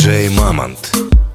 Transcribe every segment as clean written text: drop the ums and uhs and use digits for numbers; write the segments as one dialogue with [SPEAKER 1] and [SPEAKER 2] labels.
[SPEAKER 1] DJ Мамонт.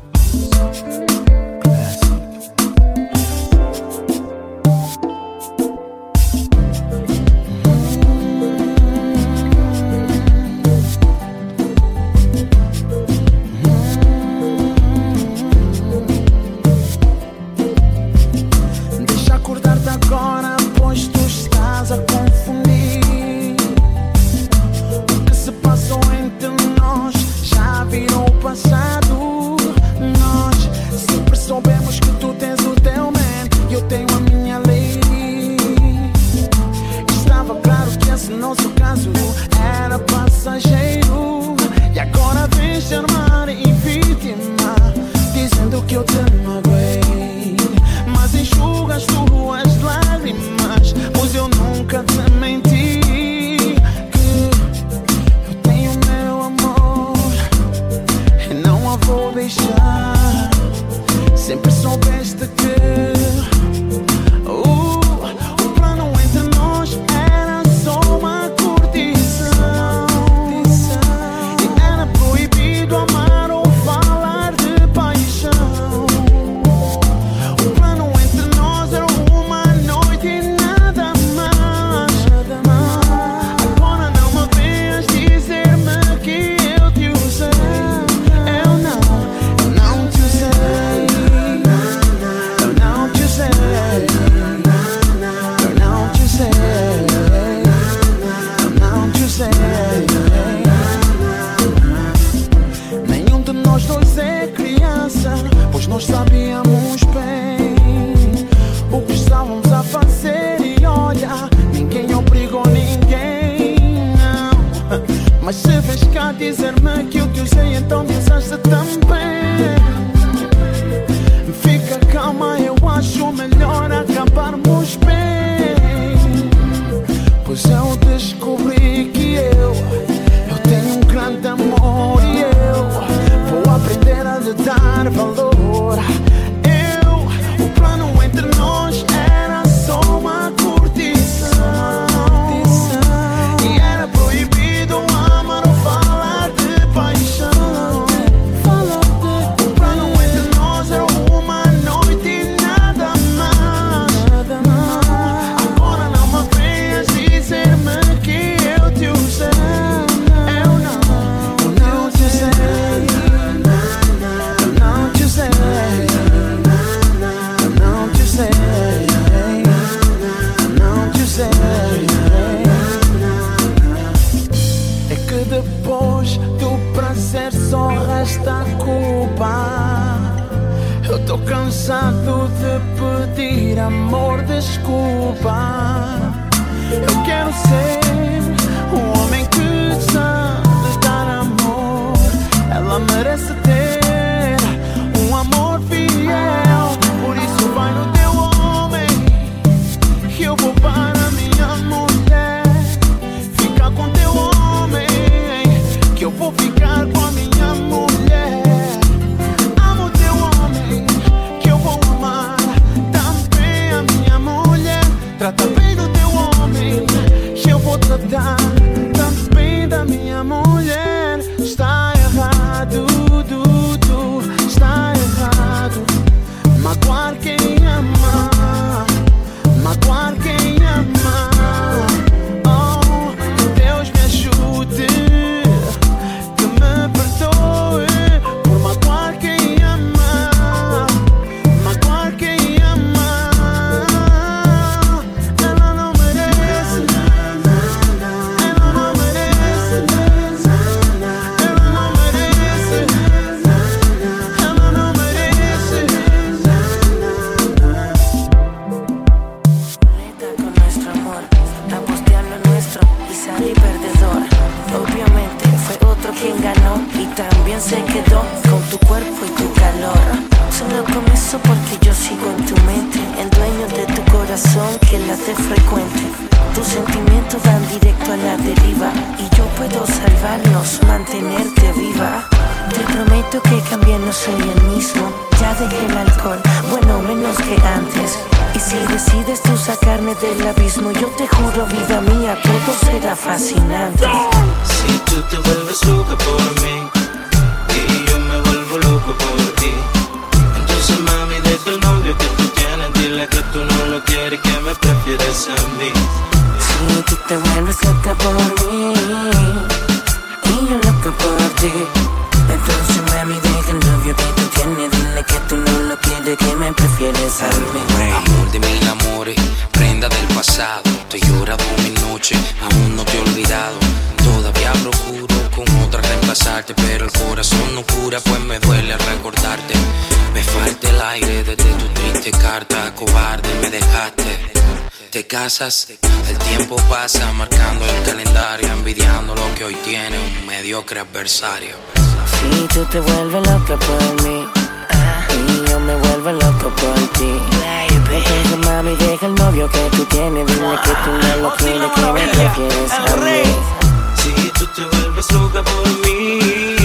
[SPEAKER 2] Y si decides tú sacarme del abismo, yo te juro, vida mía, todo será fascinante.
[SPEAKER 3] Si tú te vuelves loca por mí y yo me voy
[SPEAKER 1] prefieres a mí.
[SPEAKER 2] Si tú te vuelves loca por mí y yo loca por ti, entonces mami deja el novio que tú tienes. Dile que tú no lo quieres, que me prefieres a mí.
[SPEAKER 3] Amor de mil amores, prenda del pasado. Te he llorado mil noches, aún no te he olvidado. Todavía procuro con otra reemplazarte, pero el corazón no cura, pues me duele recordarte. Me falta el aire desde tu triste carta, cobarde me dejaste. Te casas, el tiempo pasa marcando el calendario, envidiando lo que hoy tiene un mediocre adversario.
[SPEAKER 2] Si tú te vuelves loca por mí y yo me vuelvo loco por ti, entonces mami deja el novio que tú tienes. Dile que tú no lo quieres, que me prefieres a mí.
[SPEAKER 1] Si tú te vuelves loca por mí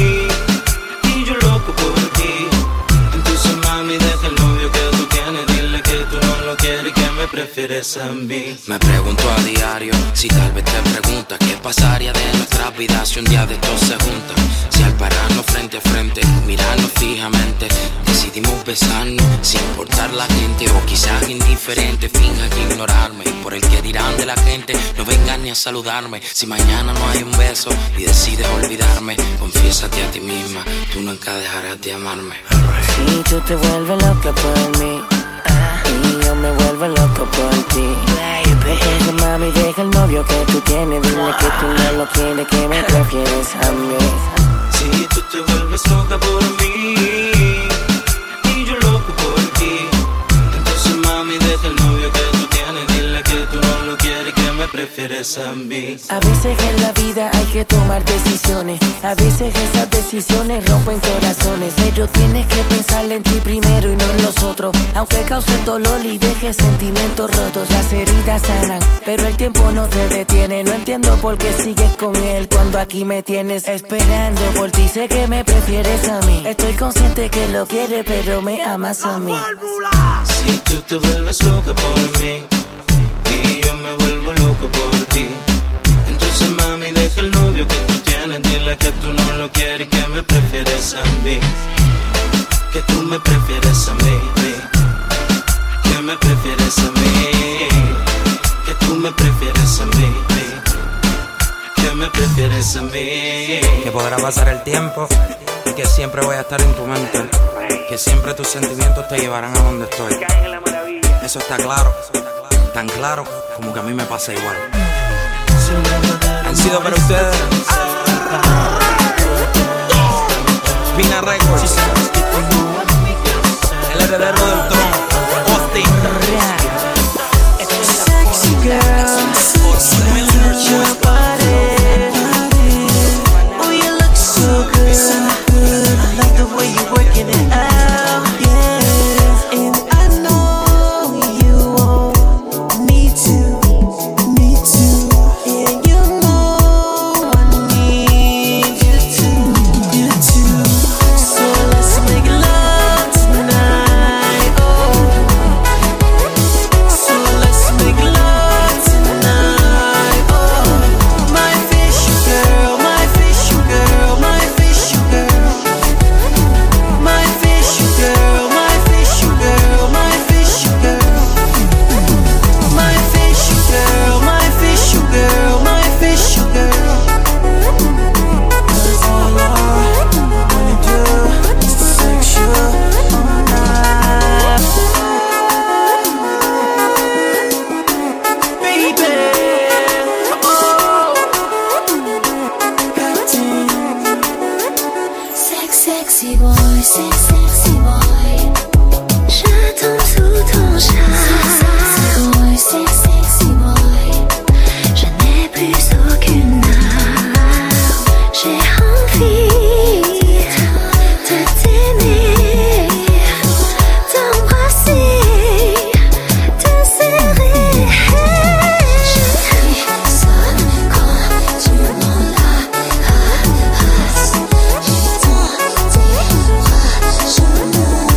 [SPEAKER 1] y yo loco por ti, entonces mami deja el novio que tú tienes. Dile que tú no lo quieres, que me prefieres a mí.
[SPEAKER 3] Me pregunto a diario, si tal vez te preguntas qué pasaría de nuestras vidas si un día de estos se juntan. Si al pararnos frente a frente, mirarnos fijamente, decidimos besarnos sin importar la gente, o quizás indiferente, finjan ignorarme. Y por el que dirán de la gente, no vengan ni a saludarme. Si mañana no hay un beso y decides olvidarme, confiésate a ti misma, tú nunca dejarás de amarme.
[SPEAKER 2] Si tú te vuelves loca por mí y yo me vuelvo loco por ti, entonces mami deja el novio que tú tienes. Dile que tú no lo quieres, que me prefieres a mí.
[SPEAKER 1] Si tú te vuelves loca por mí y yo loco por ti, entonces mami deja el novio que tú tienes. Dile que tú no lo quieres, que me prefieres a mí.
[SPEAKER 2] A veces en la vida hay que tomar decisiones, a veces esas decisiones rompen corazones, pero tienes que pensar en ti primero y no en los otros. Aunque cause dolor y deje sentimientos rotos, las heridas sanan, pero el tiempo no te detiene. No entiendo por qué sigues con él cuando aquí me tienes esperando por ti. Sé que me prefieres a mí, estoy consciente que lo quieres, pero me amas a mí.
[SPEAKER 1] Si tú te vuelves loca por mí y yo me vuelvo loco por ti, entonces mami deja el novio que tú tienes. Dile que tú no lo quieres, que me prefieres a mí, que tú me prefieres a mí, que me prefieres a mí, que tú me prefieres a mí, que me prefieres a mí.
[SPEAKER 4] Que podrá pasar el tiempo y que siempre voy a estar en tu mente, que siempre tus sentimientos te llevarán a donde estoy. Eso está claro, tan claro como que a mí me pasa igual. Han sido para ustedes Pina Records, el heredero del trono, Austin.
[SPEAKER 2] Sexy girl, your body. Oh, you look so good. I like the way you're working it out, yeah. And I know you want me to. And you know I need you to. So let's make love tonight, oh. So let's make love tonight, oh. My fish girl, my fish girl, my fish girl. My fish girl, my fish girl, my fish girl. My fish girl, my fish girl, my fish girl. 'Cause all I wanna do is sex you all night, baby. Oh, goddamn.
[SPEAKER 5] Sexy boy, sexy boy, je tombe sous ton charme. Sexy boy, sexy boy, je n'ai plus aucune arme. J'ai envie de t'aimer, t'embrasser, te serrer. Je frissonne quand tu m'enlaces. J'ai dans tes bras, je me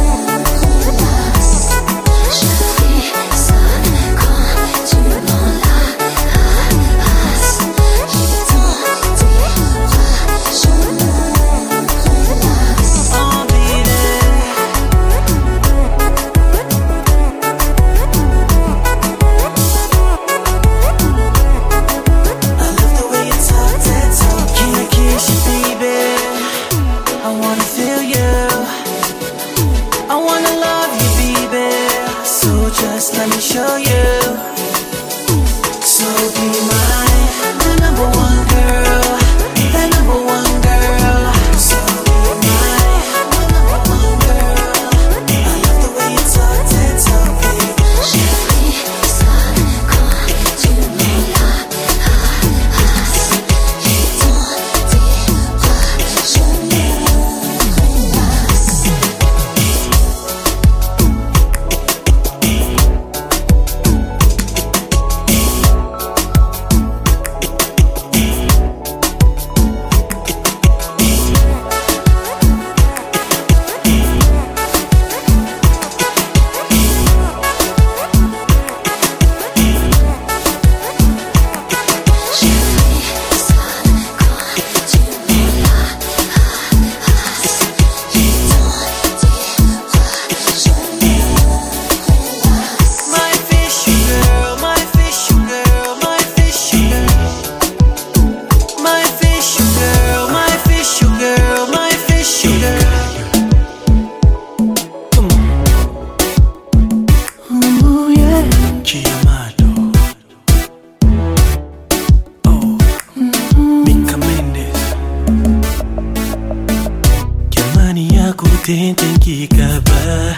[SPEAKER 6] fica bem.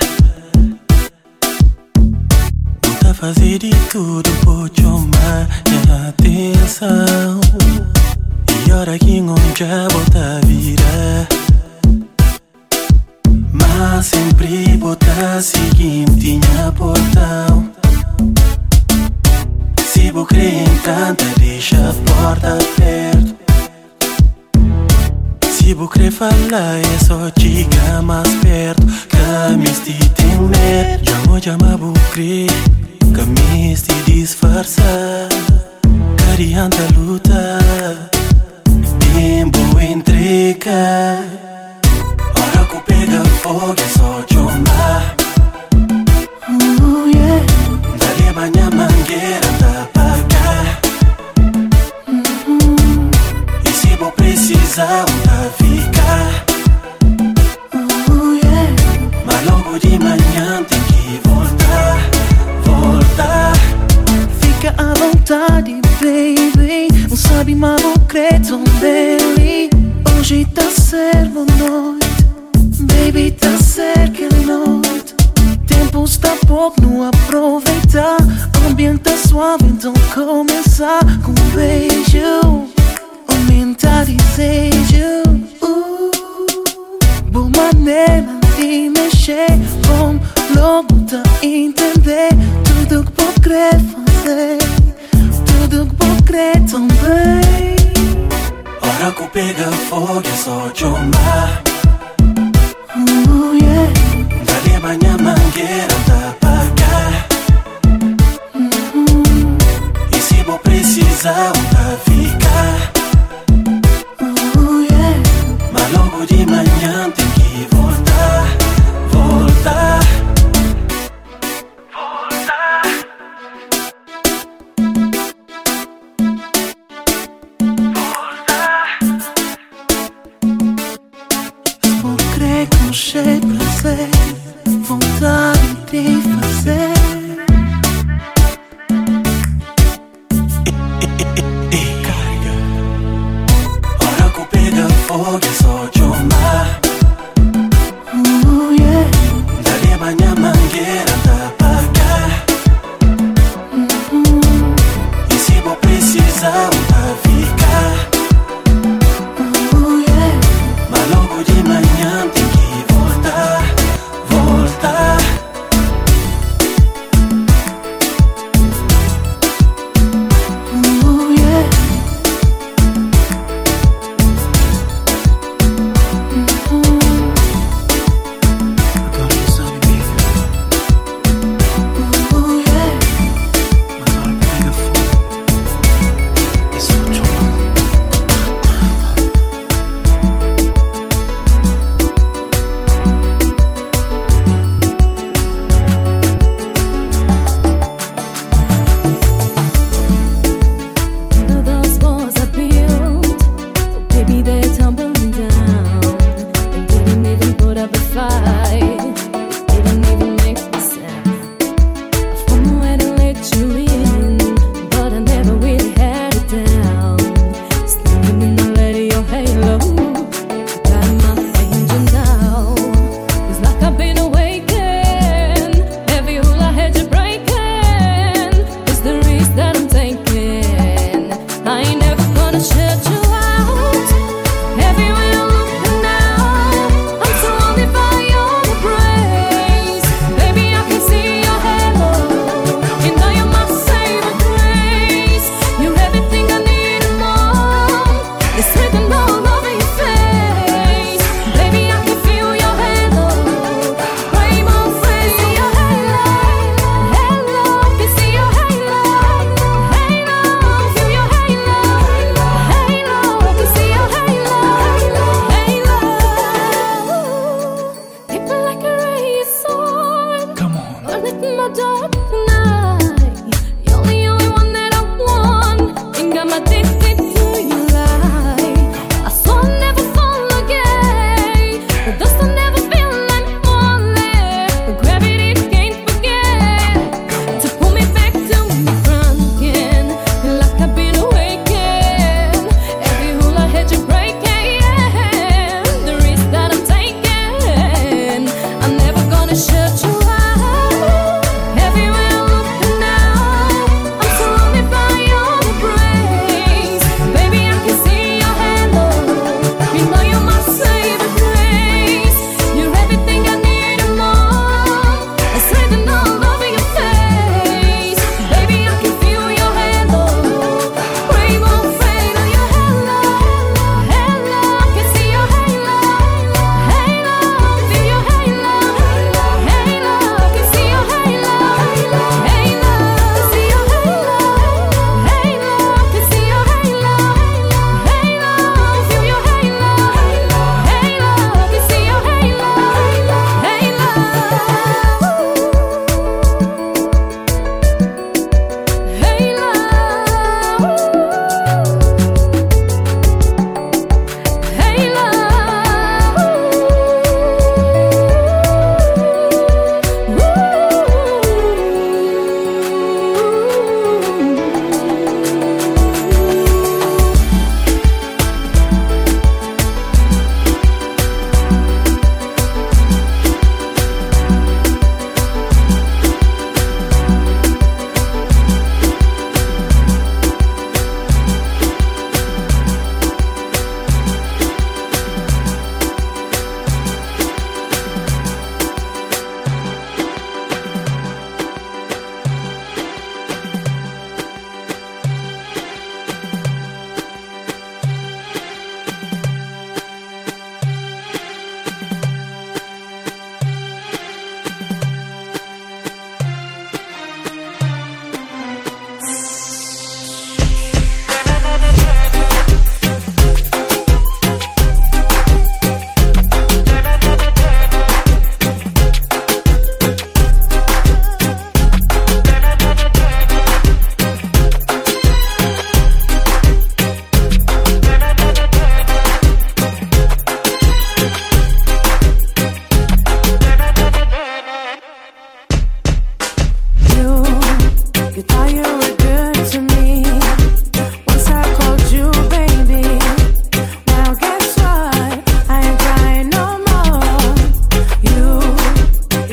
[SPEAKER 6] Vou fazer de tudo por chamar minha atenção. E hora que já bota virar, mas sempre bota seguinte minha portão. Se vou crer em canta, deixa a porta aberta. Se vou crer falar, é só chegar mais perto. Camiste tem medo, já vou crer. Camiste disfarçar, carianta lutar. Tempo entrega, hora que pega fogo é só chamar. Yeah. Dali banha mangueira da apagar. E se vou precisar, onde ficar? Yeah. Mas logo de manhã tem que voltar.
[SPEAKER 7] Fica à vontade, baby. Não sabe, mas vou crer tão bem. Hoje tá ser boa noite, baby, tá ser que noite. Tempo está pouco, não aproveitar. Ambiente tá suave, então começar com um beijo. Aumentar desejo. Boa maneira de mexer. Bom, logo tá entender tudo que vou querer fazer, tudo que vou querer também.
[SPEAKER 6] Hora que pega fogo é só chamar.
[SPEAKER 7] Yeah.
[SPEAKER 6] Dali banha mangueira da apagar. E se vou precisar, onde ficar?
[SPEAKER 7] Yeah.
[SPEAKER 6] Mas logo de manhã tem que voltar.
[SPEAKER 7] Vou crer com cheio de prazer, vontade de fazer.
[SPEAKER 6] Carga. Hora que pega fogo é só chamar.
[SPEAKER 7] Yeah.
[SPEAKER 6] Dali banha mangueira da apagar. E se vou precisar, onde ficar?
[SPEAKER 7] Yeah.
[SPEAKER 6] Mas logo de manhã tem que voltar.
[SPEAKER 7] Yeah.
[SPEAKER 6] Agora tu sabe, baby.
[SPEAKER 7] Yeah.
[SPEAKER 6] Mas hora que pega fogo é só chamar.
[SPEAKER 5] Those walls I built, baby, they're tumbling down. They didn't even put up a fight. They didn't even make a sound. I found where to let you in, but I never really had it down. Standing in the light of your halo, got my angel now. It's like I've been awakened. Every hole I had you breaking. It's the risk that I'm taking. I ain't never gonna shut you out. Everywhere I look now, I'm surrounded by your embrace. Baby, I can see your halo, and now you're my saving grace. You're everything I need and more. It's written all over your face. Baby, I can feel your halo. Rainbow face, see your halo. Halo, can see your halo. Halo, feel your halo. Halo, can see your halo. Halo. People like a ray of sword.
[SPEAKER 6] Come on.
[SPEAKER 5] Burning my dark tonight. You're the only one that I want. Ain't got my addicted to your light. I swore I'd never fall again. The dust will never feel like falling. The gravity can't forget to pull me back to the front again. Feel like I've been awakened. Every hole I had you breaking. The risk that I'm taking, I never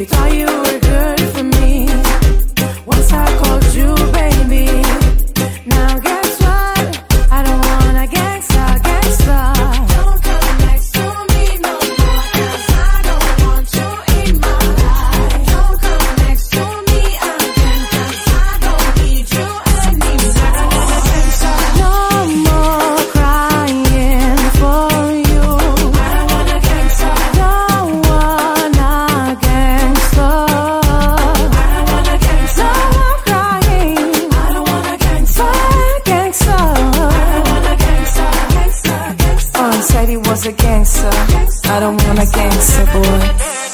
[SPEAKER 2] You thought you were good for me once I called you baby. Now guess what? I don't wanna gangsta, gangsta. Don't come next to me no more, 'cause I don't want you in my life. Don't come next to me again, 'cause I don't need you anymore. No more crying for you. I don't wanna gangsta. Don't wanna gangsta. I don't wanna gangsta. No more crying. I don't wanna gangsta. Gangsta. I don't wanna gangsta. Gangsta, gangsta. Oh, he said he was a gangster. I don't want a gangster boy.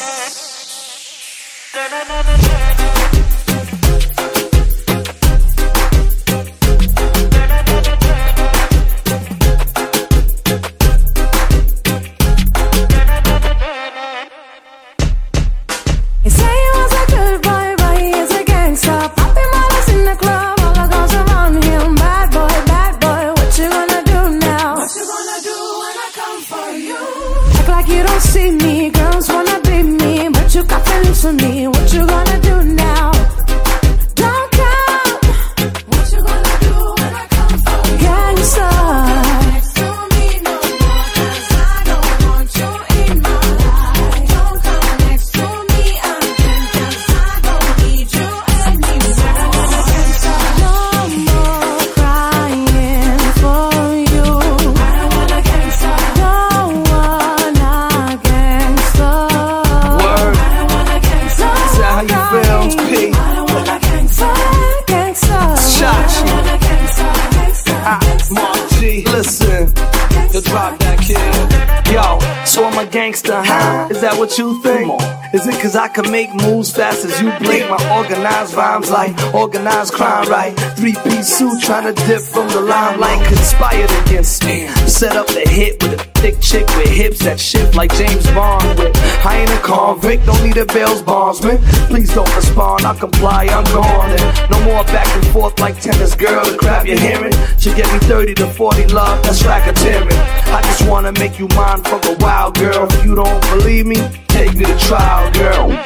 [SPEAKER 2] He say he was a good boy, but he is a gangster. Popping models in the club, all the girls around him. Bad boy, what you gonna do now? What you gonna do when I come for you? Act like you don't see me, girls wanna be me, but you got feelings for me. What you gonna do now? Don't come. What you gonna do when I come for you? Gangster. Next to me no more, 'cause I don't want you in my life. Don't come next to me again, 'cause I don't need you anymore. No more crying for you. I don't wanna gangsta. Don't wanna gangsta.
[SPEAKER 8] Word.
[SPEAKER 2] I don't wanna gangsta.
[SPEAKER 8] Is that how you feel, P?
[SPEAKER 2] I don't wanna gangsta. Gangsta.
[SPEAKER 8] Chachi.
[SPEAKER 2] I don't wanna gangsta. Gangsta.
[SPEAKER 8] Mark G, listen, you drop that kid. Yo, so I'm a gangster, huh? Is that what you think? Is it 'cause I can make moves fast as you blink? My organized rhymes like organized crime, right? 3-piece suit trying to dip from the limelight, conspired against me. Set up the hit with a thick chick with hips that shift like James Bond with. I ain't a convict, don't need a bail's bondsman. Please don't respond, I'll comply, I'm gone. And no more back and forth like tennis, girl. The crap you're hearing should get me 30 to 40 love, that's racketeering. I just wanna make you mine for a while, girl. If you don't believe me, take me to trial, girl.
[SPEAKER 2] I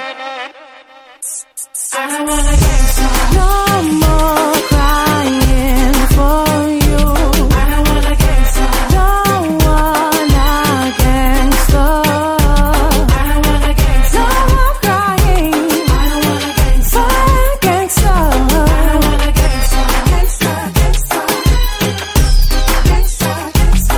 [SPEAKER 2] don't wanna gangsta. No more crying for you. I don't wanna gangsta. Don't wanna gangsta. I don't wanna gangsta. No more crying. I don't wanna gangsta. Gangsta. I don't wanna gangsta. Gangsta, gangsta. Gangsta, gangsta.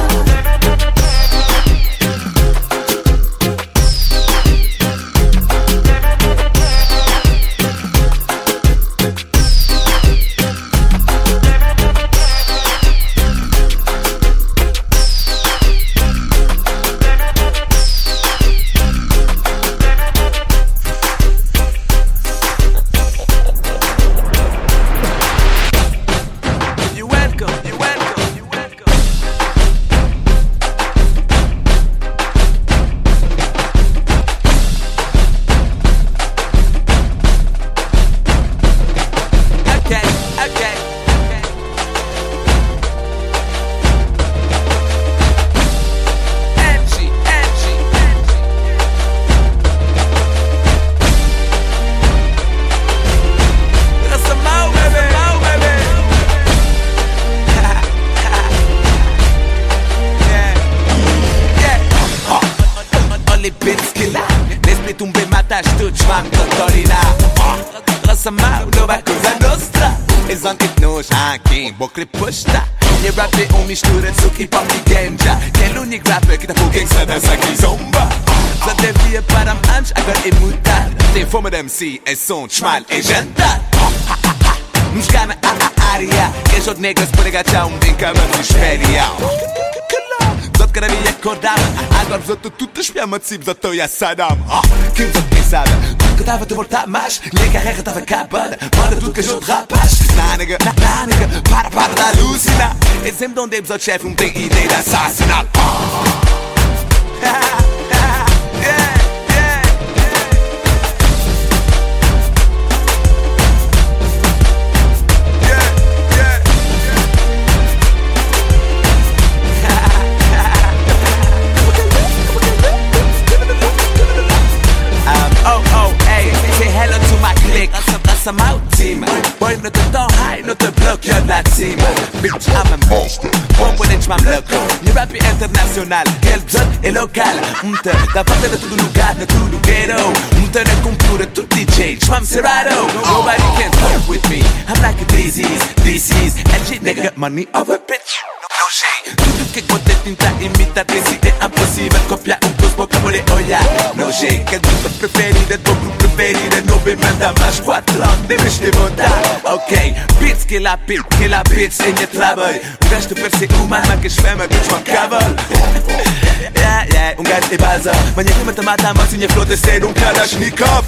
[SPEAKER 8] You're welcome, you're welcome, you're welcome. Okay, okay, okay. Angie, Angie, Angie. There's some more, baby, more, baby. Only bits killer. Laisse-moi tomber ma tâche toute, j'v'en Tortorina. Rasamau, Nova Cosa Nostra. Exotic nos, quem bocle pusta. Nie rapy umistura, suki pop e ganja. Que é o único rapper que tá com gangsta dança aqui zomba. Já devia para antes, agora é mudar. Tem fome de MC, é som, schmal, é jantar. Mexicana a área. Que é negras por agachar bem câmera especial. Zot kada mi acordava, agora vos outros tudo espiama de cima, zot a Saddam. Quem vos pensava, tudo que dava te voltar mais, minha carreira estava acabada, manda tudo que a gente rapaz. Naniga, para de alucinar. É sempre onde os outros chefes não têm ideia de assassinar. Oh, hey, grâce à ma team. Boy, no te t'en high, no te bloque la team. Bitch, I'm a monster. Bon bonnet, j'm'am loco. Ni rap international, quel zone est local. M'te, da parte de tout lugar, de tout ghetto. M'te ne compure tout DJ, j'm'am Serato. Nobody can fuck with me. I'm like a disease. LG nigga, money over bitch. No shade. Tutto che quante tinta imitatesi è impossibile copiare un cosmo come le oia. No shade, che il gruppo preferito, il tuo gruppo preferito. Non mi manda mais 4 ans, deves te montar. Ok, beats que la bitch em minha trabalho. Um gajo que parece humano, mas que esfema, bitch, uma cavalo. Yeah, um gajo de baza. Manhã que me mata a massinha, flor de ser um Kalashnikov.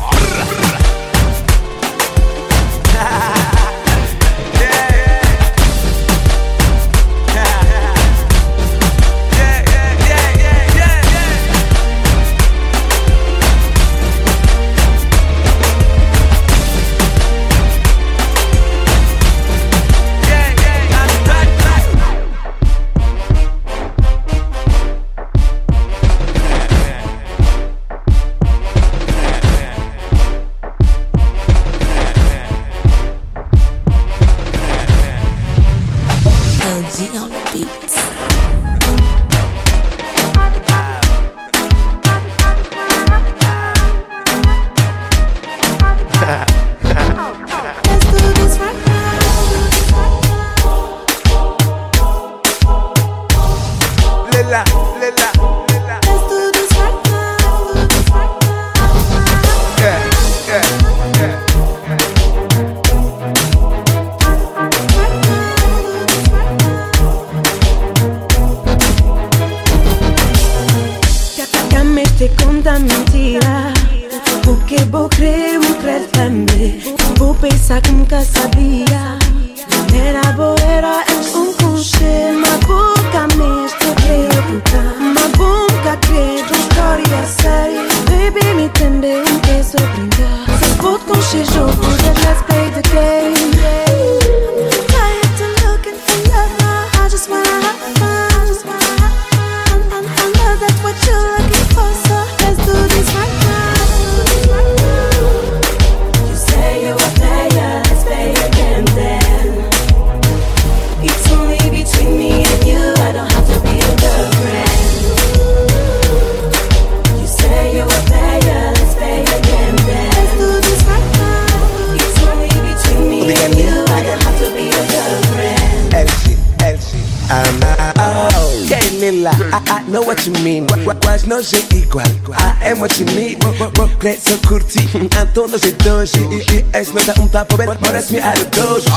[SPEAKER 9] Não sei igual, é what you need. Broke só curti, então não sei dois. E esse não dá tapa, parece-me out of dojo.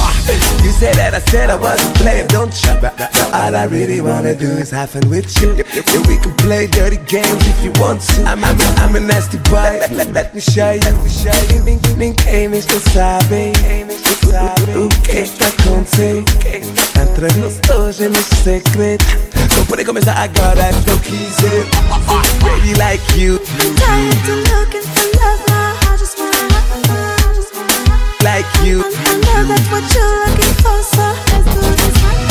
[SPEAKER 9] You said that I said I wasn't playing, don't you? All I really wanna do is have fun with you. And we can play dirty games if you want to. I'm a nasty boy, let me show you. Ninguém está sabe o que está acontecendo entre nós dois é nosso segredo. Não pode começar agora, não quiser. Baby like you.
[SPEAKER 5] I'm tired of looking for love now. I just wanna
[SPEAKER 9] like you.
[SPEAKER 5] I know that's what you're looking for, so let's do this right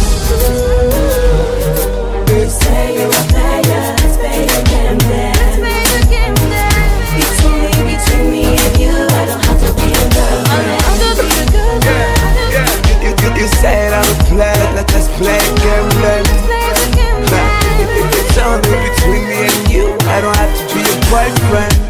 [SPEAKER 5] now. You say you're a player, let's play again then. It's only between me and you. I don't have to be a girlfriend. I don't have to be a girlfriend.
[SPEAKER 9] You said I'm a player, let's play again then. It's only between me and you. I don't have to be your boyfriend.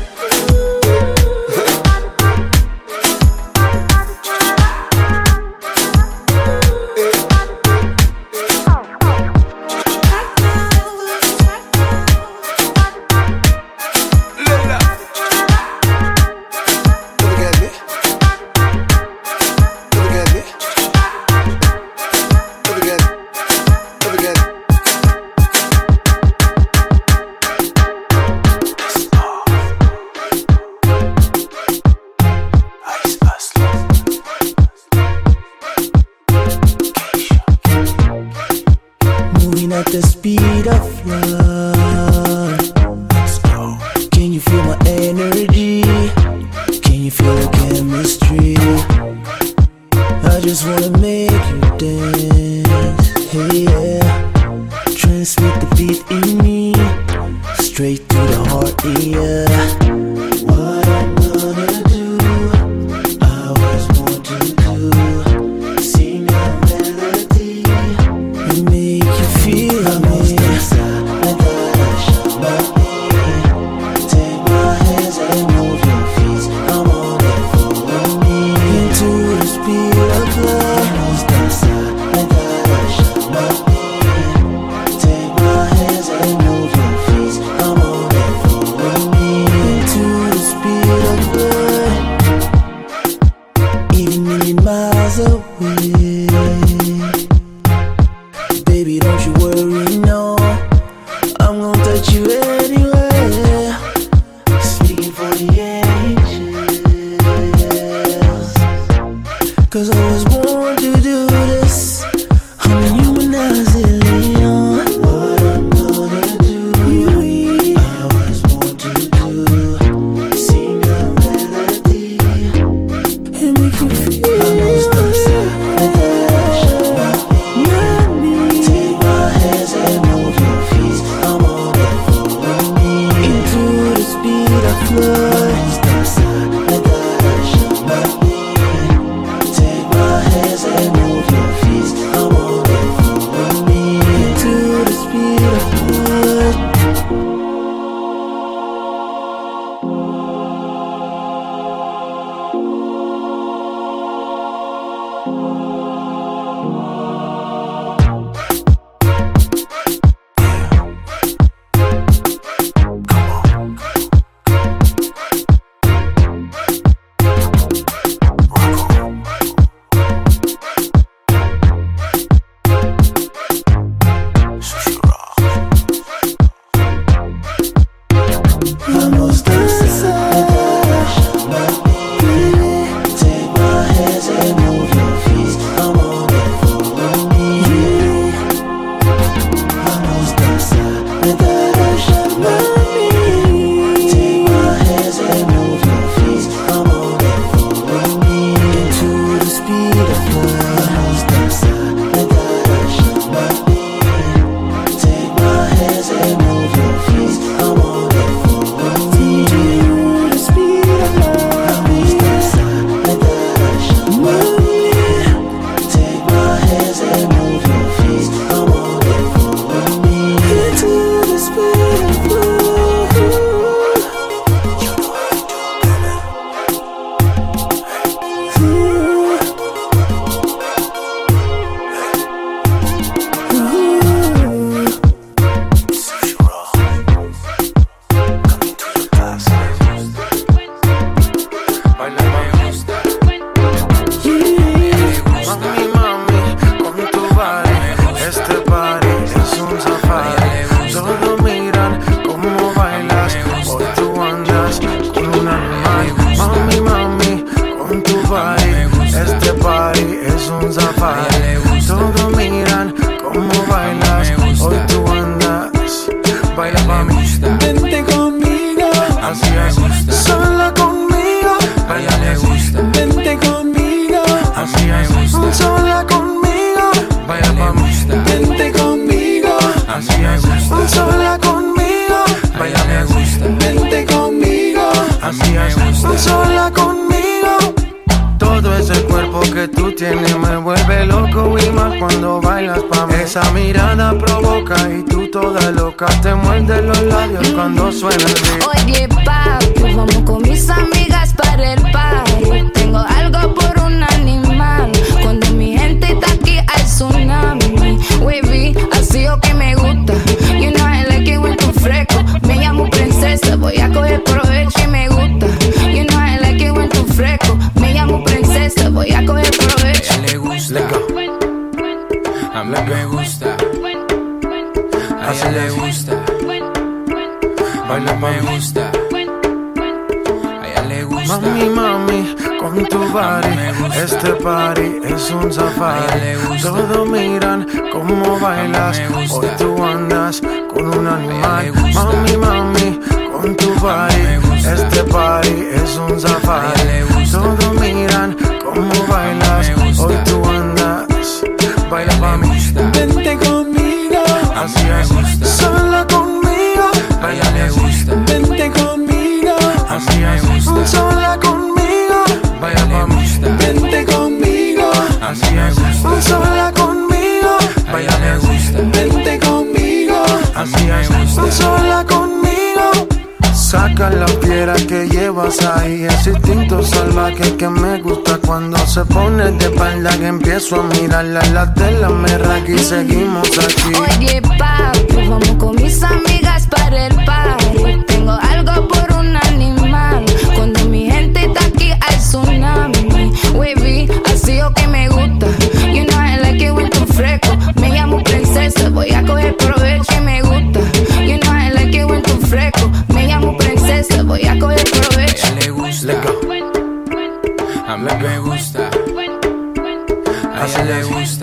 [SPEAKER 10] Esa mirada provoca y tú toda loca te muerdes los labios cuando suena el beat.
[SPEAKER 5] Oye, papi, vamos con mis amigas para el party. Tengo algo por un animal. Cuando mi gente está aquí hay tsunami. Wavy, así o que me gusta. You know I like it when tú fresco. Me llamo princesa, voy a coger provecho y me gusta. You know I like it when tú fresco. Me llamo princesa, voy a coger provecho.
[SPEAKER 3] A ella le gusta. A mí me gusta. A ella le gusta. A mí me gusta. A ella le gusta.
[SPEAKER 10] Mami, mami, con tu body, este party es un safari. Todos miran cómo bailas, hoy tú andas con un animal. Mami, mami, con tu body, este party es un safari. Todos miran cómo bailas, hoy tú andas. Baila pa' mí,
[SPEAKER 6] Vente conmigo,
[SPEAKER 10] así es, sola conmigo.
[SPEAKER 3] A ella le gusta.
[SPEAKER 6] vente conmigo,
[SPEAKER 10] Así es, sola conmigo. Baila pa' mí,
[SPEAKER 6] vente conmigo,
[SPEAKER 10] así es, sola conmigo.
[SPEAKER 3] A ella le gusta.
[SPEAKER 6] vente conmigo,
[SPEAKER 10] Así es, sola conmigo. Saca la fiera que llevas ahí, ese instinto salvaje que me gusta cuando se pone de espalda, que empiezo a mirarla, la tela me raca y seguimos aquí.
[SPEAKER 5] Oye, papi, vamos con mis amigas para el party. Tengo algo por un animal. Cuando mi gente está aquí hay tsunami. Wavy, así o que me gusta. You know I like it when tú fresco. Me llamo princesa, voy a coger provecho y me gusta. You know I like it when tú fresco. Me llamo princesa, voy a coger provecho.
[SPEAKER 3] A ella le gusta. A mí me gusta. A ella le gusta.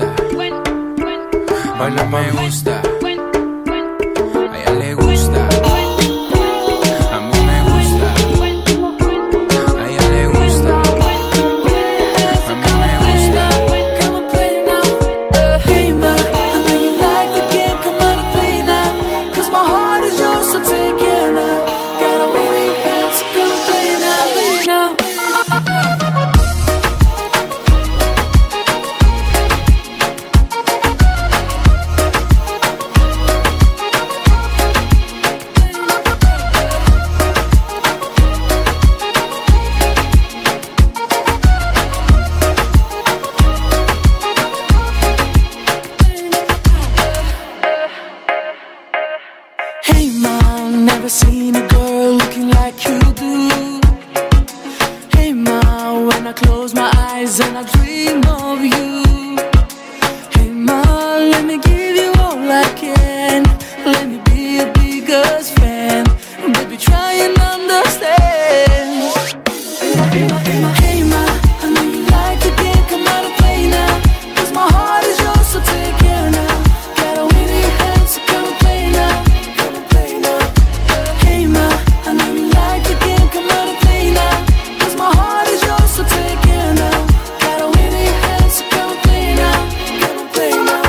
[SPEAKER 3] A mí me gusta. A ella le gusta. A mí me gusta. A ella le gusta. A mí me gusta.
[SPEAKER 7] Hey ma, I know you like the game, come on and play now. Cause my heart is yours, so take care now. Got a really bad, so come and play now, play now. Hey mom, never seen a girl looking like you do. Hey mom, when I close my eyes and I dream of you. Hey mom, let me give you all I can. Let me be your biggest fan. Baby, try and understand. Hey mom, I know you like the game, come out and play now. Cause my heart is yours, so take care now. Got a winning hand, so come and play now. Hey ma, I know you like the game, come out and play now. Cause my heart is yours, so take care now. Got a winning hand, so come and play now. Come and play now.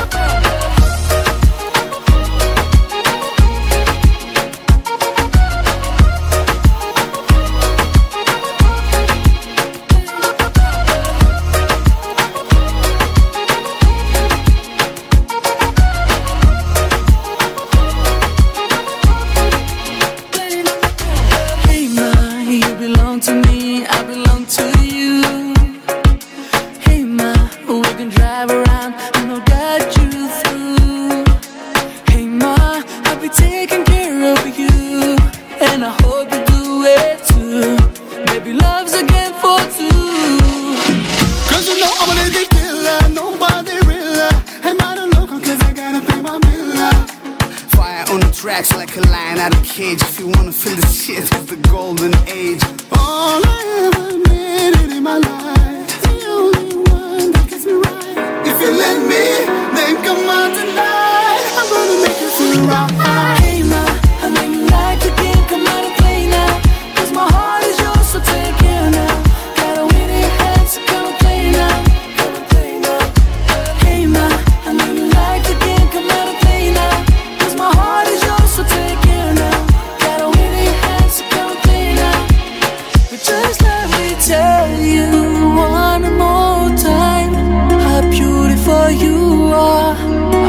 [SPEAKER 7] Hey ma, you belong to me, I belong to you. Hey ma, we can drive around and I'll guide you through. Hey ma, I'll be taking care of you, and I hope you do it too. Baby, love's a game for two.
[SPEAKER 11] Cause you know I'm a lazy killer, nobody realer. Hey man, I'm local cause I gotta pay my bill. Fire on the tracks like a lion out of cage. If you wanna feel the shit, it's the golden age. All I ever needed in my life, the only one that gets me right. If you let me, then come on tonight. I'm gonna make you feel right.
[SPEAKER 7] Hey ma, I know you like the game, come out and play now. Cause my heart is yours, so take care now. Got a winning hand, so come and play now. Come and play now. Hey ma, I know you like the game, come out and play now. Cause my heart is yours, so take care now. Got a winning hand, so come and play now. But just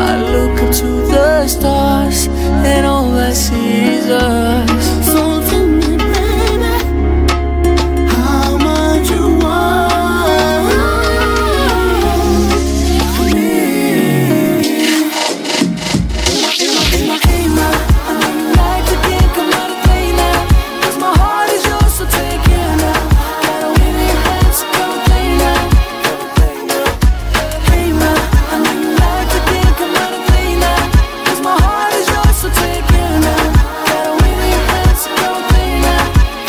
[SPEAKER 7] I look up to the stars and all I see is us. So tell me, baby, how much you want me. Hey ma, I'd like to think I'm not a play now, 'cause my heart is yours, so take it now. I don't really have to go play now. Hey ma, I'd like to think I'm not a play now, 'cause my heart is yours, so take it now. I don't really have to go play now.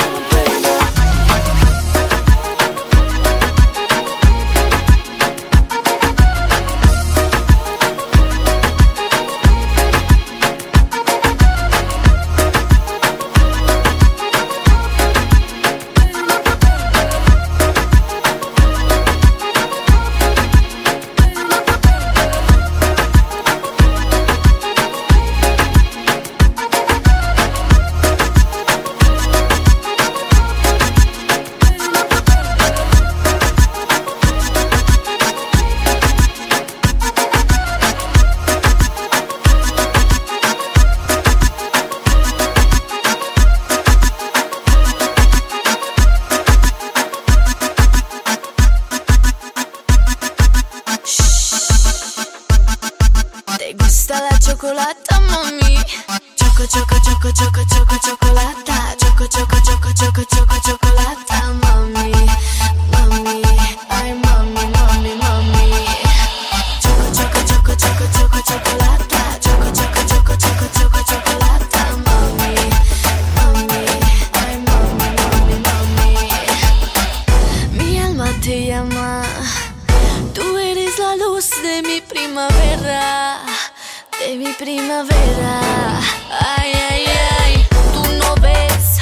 [SPEAKER 7] ¿Te gusta la chocolata, mami? Choco, choco, choco, choco, choco, chocolata. Choco, choco, choco, choco, choco, chocolata, mami. Mami, ay, mami, mami, mami. Choco, choco, choco, choco, choco, chocolata. Choco, choco, choco, choco, choco, chocolata, mami. Mami, ay, mami, mami, mami. Mi alma te llama. Tú eres la luz de mi primavera, de mi primavera. Ay, ay, ay. Tú no ves,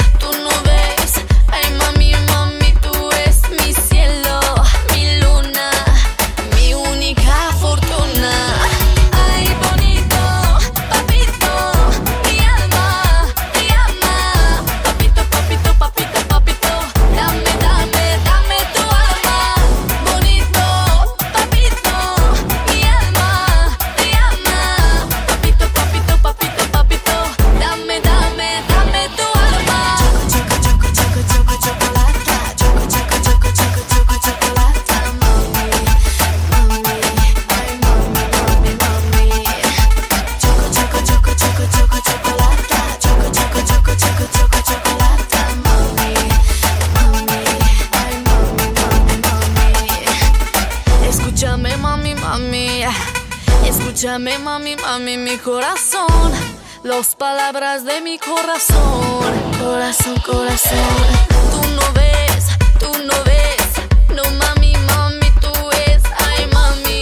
[SPEAKER 7] ay, mami, mami, tú eres mi cielo, mi luna, mi única fortuna. Ay, bonito, papito, mi alma te llama. Papito, papito, papito, papito, dame, dame, dame tu alma. Bonito, papito, mi alma te llama. Papito, papito, papito, papito, dame, dame, dame tu alma. Choco, choco, choco, choco, chocolata. Choco, choco, choco, choco, choco, chocolata, mami. Mami, ay, mami, mami, mami. Choco, choco, choco, choco, choco, chocolata. Choco, choco, choco, choco, choco, chocolata, mami. Mami, ay, mami, mami, mami. Escúchame, mami, mami. Escúchame, mami, mami, mi corazón. Las palabras de mi corazón. Corazón, corazón. Tú no ves, no, mami, mami, tú eres, ay, mami,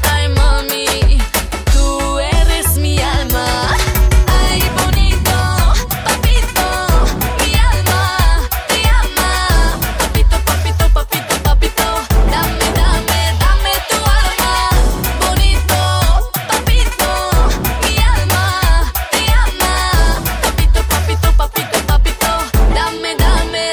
[SPEAKER 7] tú eres mi alma. Ay, bonito, papito, mi alma te llama. Papito, papito, papito, papito, dame, dame, dame tu alma. Bonito, papito, mi alma te llama. Papito, papito, papito, papito, dame, dame,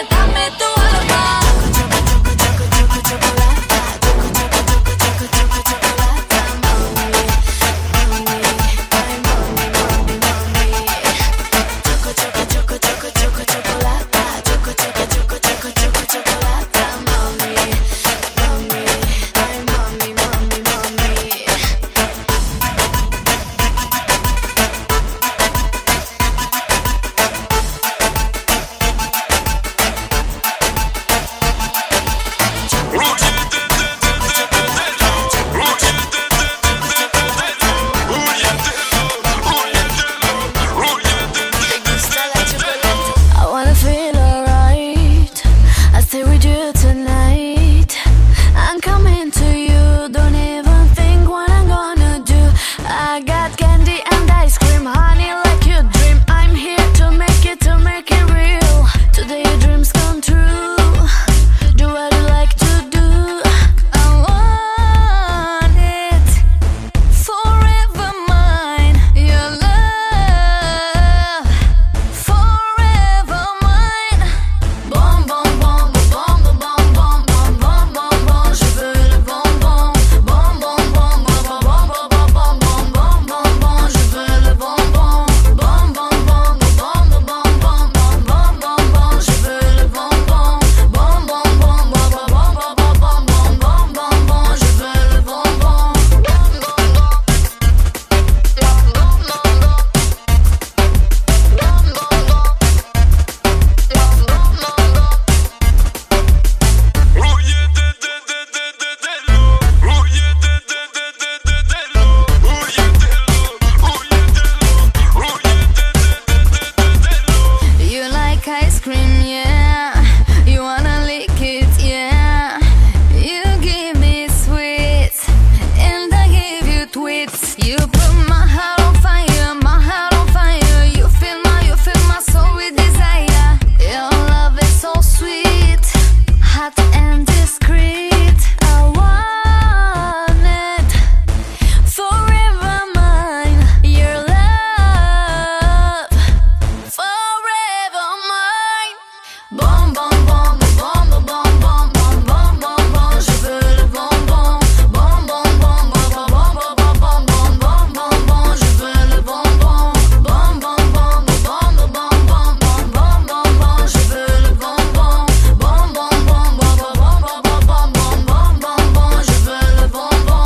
[SPEAKER 5] hot and discreet. I want it forever mine. Your love forever mine. Bon bon bon bon bon bon bon bon bon bon bon. Je veux le bonbon. Bon bon bon bon bon bon bon bon bon bon bon bon. Je veux le bonbon. Bon bon bon bon bon bon bon bon bon bon bon. Je veux le bonbon. Bon bon bon bon bon bon bon bon bon bon bon bon. Je veux le bonbon.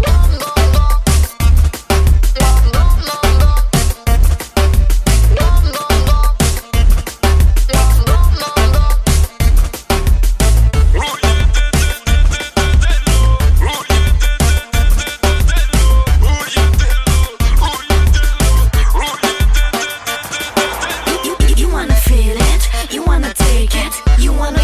[SPEAKER 5] You wanna feel it, you wanna take it, you wanna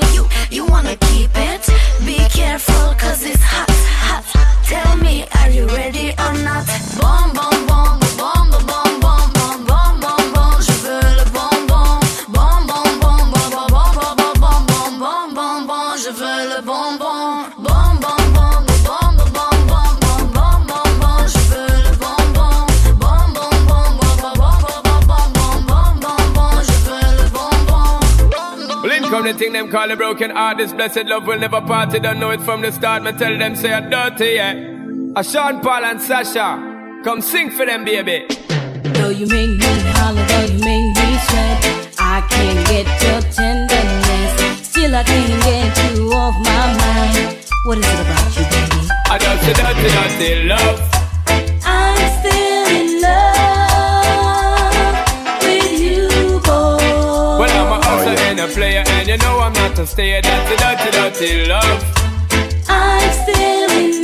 [SPEAKER 5] keep it. Be careful, cause it's hot, hot. Tell me, are you ready or not? Bon, bon, bon, bon, bon, bon, bon, bon, bon, bon, bon. Je veux le bonbon. Bon, bon, bon, bon, bon, bon, bon, bon, bon, bon, bon, bon, bon. Je veux le bonbon. Bon, bon, bon, bon, bon, bon, bon, bon, bon, bon, bon. Je veux le bonbon. Bon, bon, bon, bon, bon, bon, bon, bon, bon, bon, bon, bon. Je veux le bonbon.
[SPEAKER 12] Well, in come the thing them call a broken heart. This blessed love will never part. You don't know it from the start. Me tell them say I'm dirty, yeah. A Sean Paul and Sasha, come sing for them, baby.
[SPEAKER 13] Though you make me holler, though you make me sweat, I can't get your tenderness. Still I can't get you off my mind. What is it about you, baby?
[SPEAKER 12] I don't say dirty, dirty love.
[SPEAKER 13] I'm still in love with you, boy.
[SPEAKER 12] Well, I'm a hustler and a player, and you know I'm not a stayer. That's a dirty, dirty love.
[SPEAKER 13] I'm still in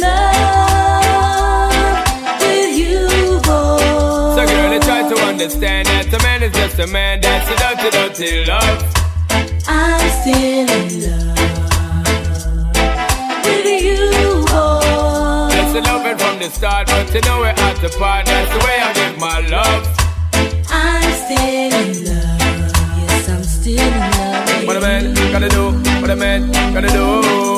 [SPEAKER 13] love with you, boy.
[SPEAKER 12] So girl, they try to understand that a man is just a man. That's a dirty, dirty love.
[SPEAKER 13] I'm still in love with you, boy.
[SPEAKER 12] That's the loving from the start, but you know we're at the part. That's the way I give my love.
[SPEAKER 13] I'm still in love. Yes, I'm still in love.
[SPEAKER 12] What a man gotta do, what a man gotta do.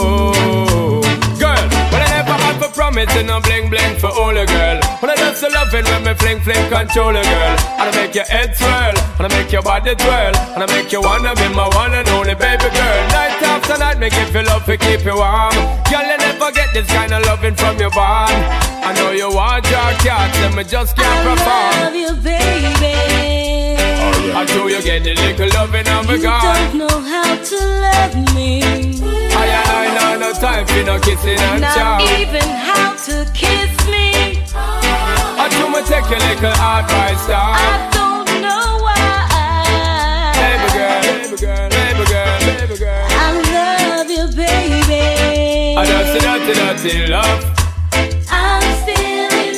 [SPEAKER 12] Girl, when I never had for promising, I'm bling bling for all a girl. When I just loving when me fling fling control a girl. And I make your head swirl, and I make your body twirl, and I make you wanna be my one and only baby girl. Night after night, me give you love to keep you warm. Girl, you never get this kind of loving from your bond. I know you want your cat, and me just can't perform.
[SPEAKER 13] I love you, baby.
[SPEAKER 12] Until you get the little loving of a
[SPEAKER 13] You
[SPEAKER 12] God.
[SPEAKER 13] don't know how to love me.
[SPEAKER 12] I know no time for no kissing and chow.
[SPEAKER 13] Not even how to kiss me.
[SPEAKER 12] Until me take your little advice down.
[SPEAKER 13] I don't know why.
[SPEAKER 12] Baby girl, baby girl, baby girl, baby girl.
[SPEAKER 13] I love you, baby.
[SPEAKER 12] I just dirty, dirty love.
[SPEAKER 13] I'm still in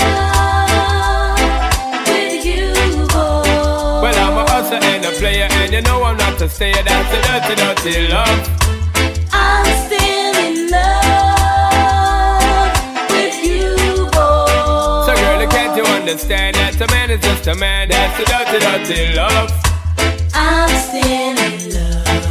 [SPEAKER 13] love with you, boy.
[SPEAKER 12] Well, I'm a hustler and a player, and you know I'm not a stayer. That's a dirty, dirty love.
[SPEAKER 13] I'm still in love with you, boy.
[SPEAKER 12] So girl, can't you understand that a man is just a man? That's a dirty, dirty love.
[SPEAKER 13] I'm still in love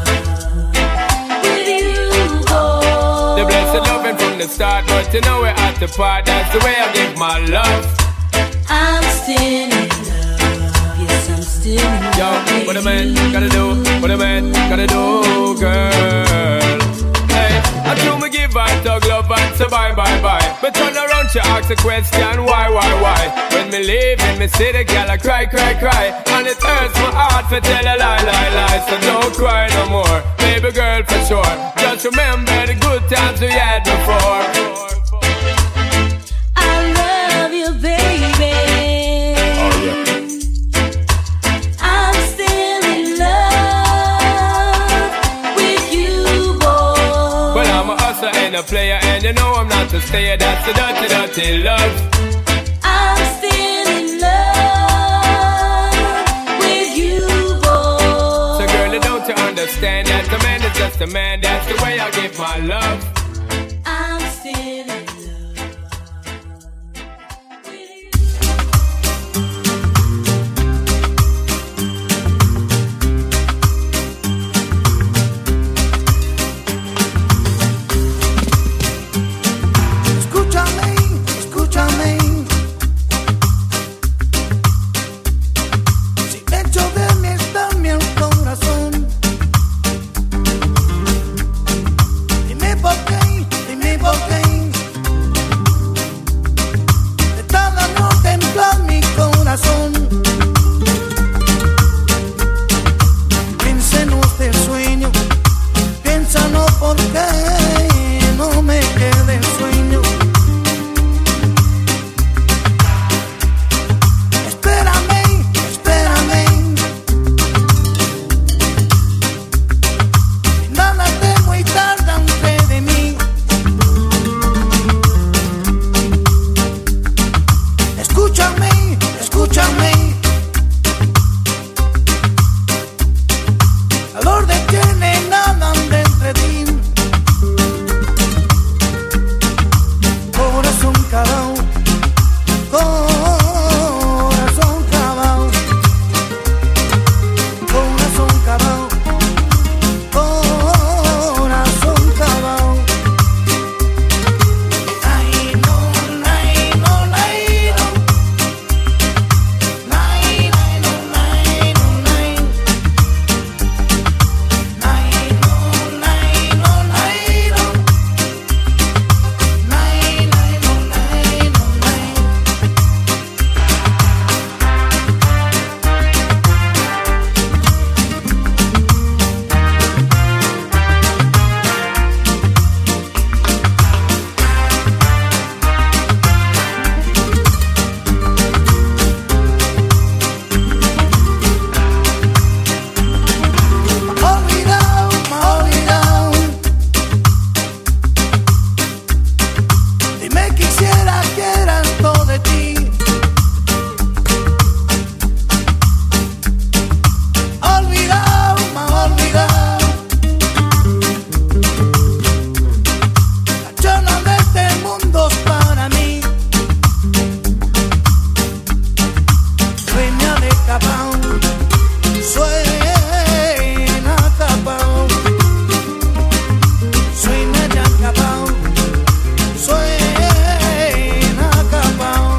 [SPEAKER 13] with you, boy.
[SPEAKER 12] The blessed loving from the start, but you know we're at the part. That's the way I give my love.
[SPEAKER 13] I'm still in love. Yes, I'm still in love.
[SPEAKER 12] Yo, what a man gotta do, what a man gotta do, girl. Hey, I do me give and tug love and say bye, bye, bye. But turn around, she ask a question, why? When me leave in me city, girl, I cry. And it hurts my heart to tell a lie. So don't cry no more, baby girl, for sure. Just remember the good times we had before.
[SPEAKER 13] I love you, baby.
[SPEAKER 12] Oh, yeah.
[SPEAKER 13] I'm still in love with you, boy.
[SPEAKER 12] Well, I'm a hustler and a player, and you know I'm not a stayer. That's a dirty, dirty love.
[SPEAKER 13] I'm still in love with you, boy.
[SPEAKER 12] So girl, don't you understand that a man is just a man? That's the way I give my love.
[SPEAKER 13] I'm still in love.
[SPEAKER 7] que no me quede el sueño. Espérame, espérame. Nada temo y tarda antes de mí. Escúchame, escúchame. Calor detiene nada de entre ti. Corazón cabao, corazón cabao, corazón cabao, corazón cabao. Ay no, ay no, ay no, ay no, ay no, ay. Olvidado, me olvidado. Dime quisiera que era todo de ti. Olvidado, me olvidado. La chona de este mundo es para mí. Sueña de capao, suena capao, suena ya capao, suena capao.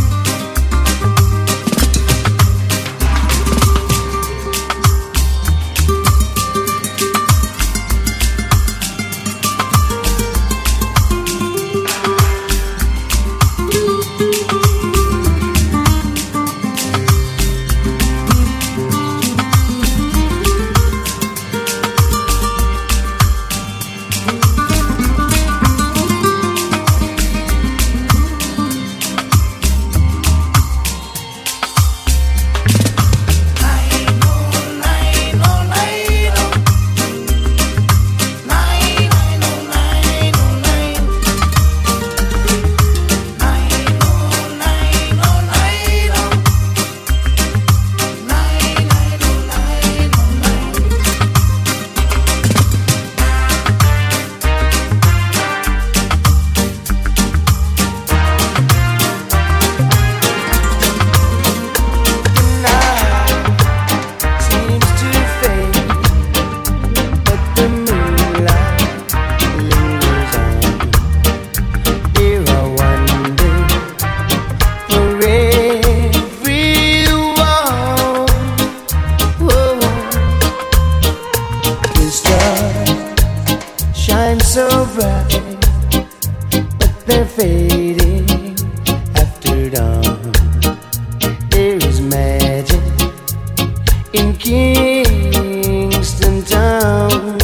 [SPEAKER 7] Seems to fade, but the moonlight lingers on. Here I wonder for everyone. Whoa. The stars shine so bright, but they're fading after dawn. There is magic in Kingston Town.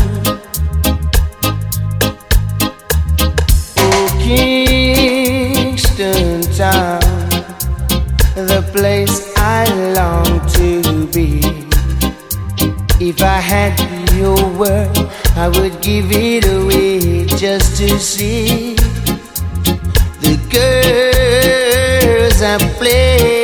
[SPEAKER 7] Oh, Kingston Town, the place I long to be. If I had your word, I would give it away just to see the girls I play.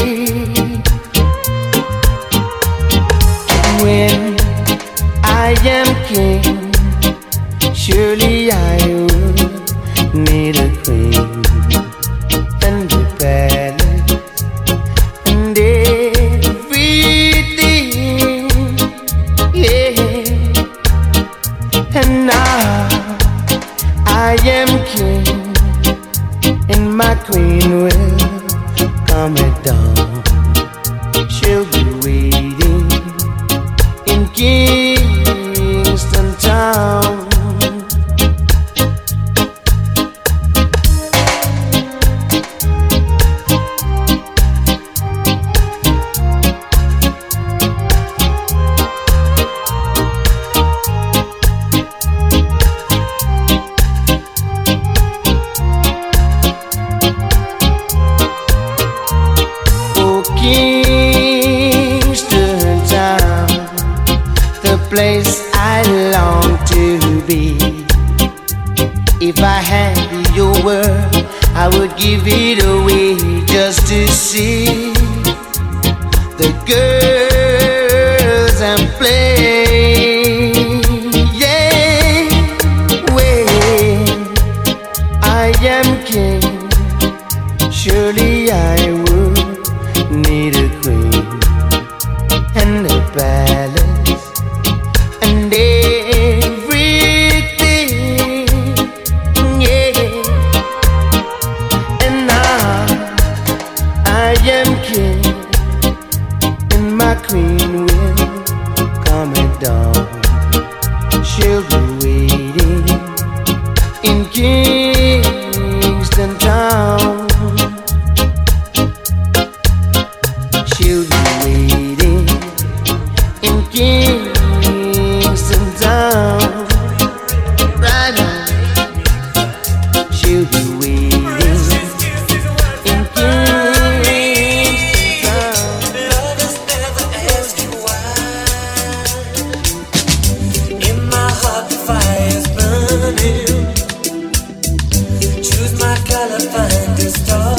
[SPEAKER 7] When I am king, surely I would need a queen and a palace and everything, yeah. And now I am king, and my queen will come at dawn. She'll be waiting in Kingston Town.
[SPEAKER 14] If I had your world, I would give it away just to see the girls I'm playing. Yeah, when I am king, surely I would need a queen and a palace and everything. Yeah, and now I am king, and my queen will come at dawn. She'll be waiting in Kingston Town. She'll be waiting in Kingston Town. Right now, she'll be waiting in Kingston Town.
[SPEAKER 15] Lovers never ask you why. In my heart the fire's burning. Choose my color, find a star.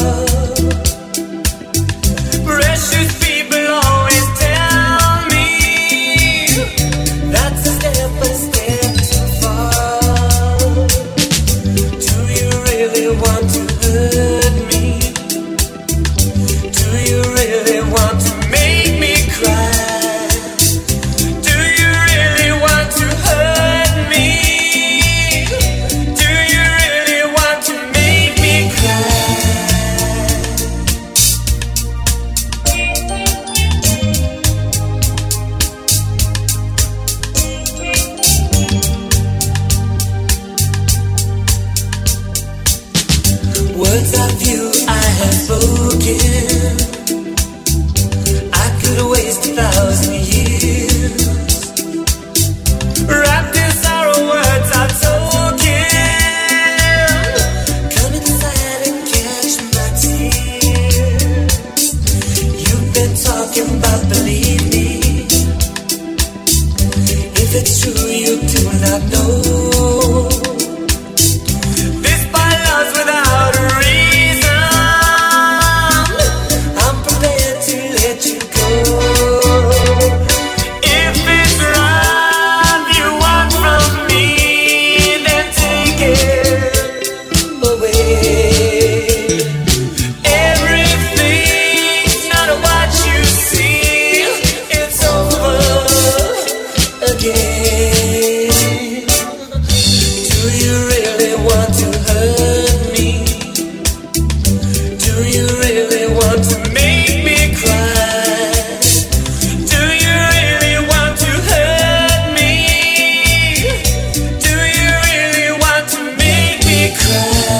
[SPEAKER 15] Precious people always tell me that's a step too far. Do you really want to hurt me? Do you really want to make me cry? Do you really want to hurt me? Do you really want to make me cry? Words of you I have spoken, I could waste 1,000 years. Wrapped in sorrow, words are token. Come inside and catch my tears. You've been talking about believe me. If it's true, you do not know. This by love's without a reason. I'm prepared to let you go. If it's love you want from me, then take it away. Everything's not what you see. It's over again. Do you really want to hurt me? Do you really want to make me cry? Do you really want to hurt me? Do you really want to make me cry?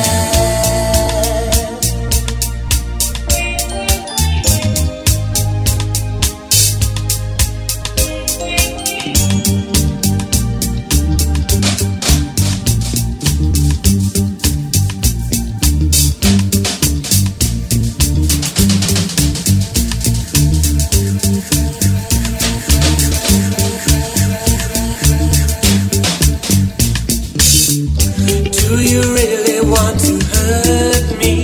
[SPEAKER 15] Do you really want to hurt me?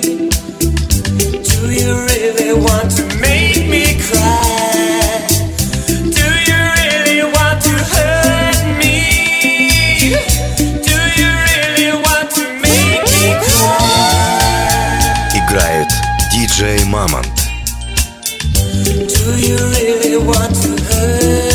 [SPEAKER 15] Do you really want to make me cry? Do you really want to hurt me? Do you really want to make me cry?
[SPEAKER 16] Играет диджей Мамонт.
[SPEAKER 15] Do you really want to hurt